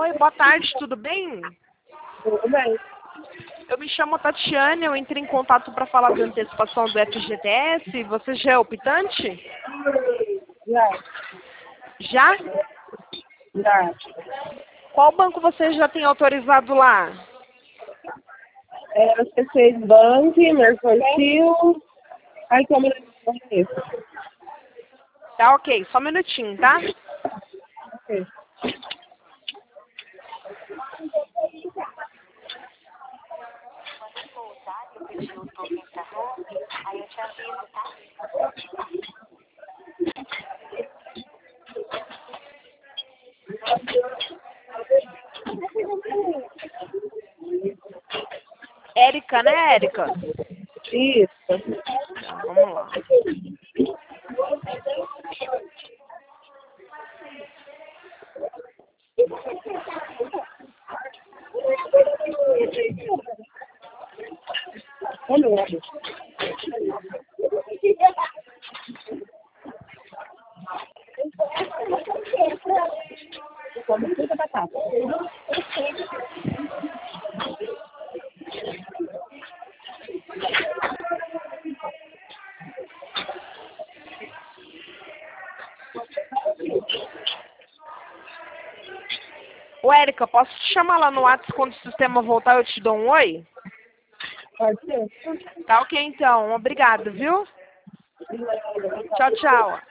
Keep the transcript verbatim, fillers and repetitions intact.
Oi, boa tarde, tudo bem? Tudo bem. Eu me chamo Tatiane, eu entrei em contato para falar da antecipação do F G T S. Você já é optante? Já, Já? já. Qual banco você já tem autorizado lá? É, o C seis Bank, Mercantil. Aí como é isso? Tá ok, só um minutinho, tá? Ok. Aí eu te aviso, tá? Érica, né, Érica? Isso. Tá, vamos lá. Olha. Como tudo batata. Ô, Érica, posso te chamar lá no WhatsApp quando o sistema voltar eu te dou um oi? Pode ser? Tá ok, então. Obrigado, viu? Tchau, tchau.